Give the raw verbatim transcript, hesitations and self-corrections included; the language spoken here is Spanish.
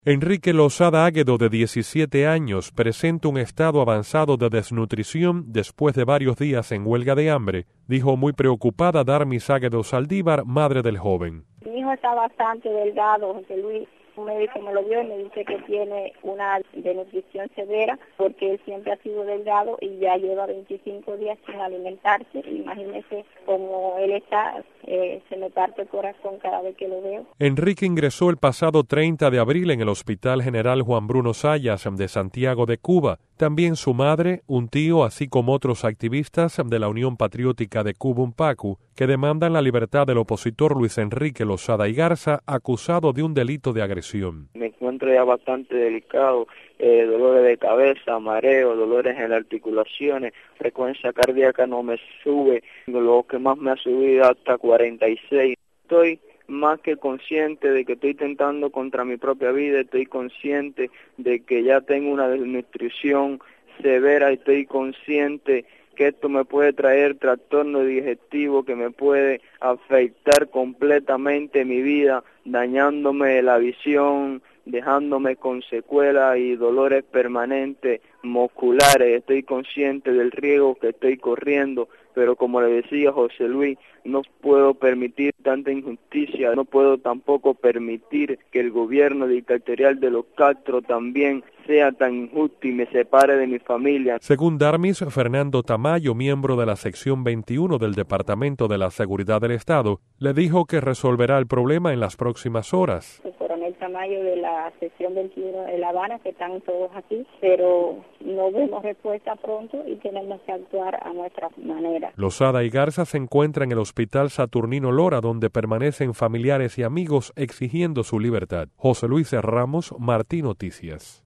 Enrique Lozada Águedo, de diecisiete años, presenta un estado avanzado de desnutrición después de varios días en huelga de hambre, dijo muy preocupada Darmis Águedo Saldívar, madre del joven. Mi hijo está bastante delgado, José Luis. Un médico me lo vio y me dice que tiene una desnutrición severa porque él siempre ha sido delgado y ya lleva veinticinco días sin alimentarse. Imagínese cómo él está, eh, se me parte el corazón cada vez que lo veo. Enrique ingresó el pasado treinta de abril en el Hospital General Juan Bruno Zayas de Santiago de Cuba. También su madre, un tío, así como otros activistas de la Unión Patriótica de Cuba, UNPACU, que demandan la libertad del opositor Luis Enrique Lozada y Garza, acusado de un delito de agresión. Me encuentro ya bastante delicado, eh, dolores de cabeza, mareo, dolores en las articulaciones, frecuencia cardíaca no me sube, lo que más me ha subido hasta cuarenta y seis. Estoy más que consciente de que estoy tentando contra mi propia vida, estoy consciente de que ya tengo una desnutrición severa, estoy consciente que esto me puede traer trastorno digestivo, que me puede afectar completamente mi vida, dañándome la visión, dejándome con secuelas y dolores permanentes musculares. Estoy consciente del riesgo que estoy corriendo, pero como le decía José Luis, no puedo permitir tanta injusticia, no puedo tampoco permitir que el gobierno dictatorial de los Castro también sea tan injusto y me separe de mi familia. Según Darmis, Fernando Tamayo, miembro de la sección veintiuno del Departamento de la Seguridad del Estado, le dijo que resolverá el problema en las próximas horas. El coronel Tamayo de la sección veintiuno de La Habana, que están todos aquí, pero no vemos respuesta pronto y tenemos que actuar a nuestra manera. Lozada y Garza se encuentran en el Hospital Saturnino Lora, donde permanecen familiares y amigos exigiendo su libertad. José Luis Ramos, Martí Noticias.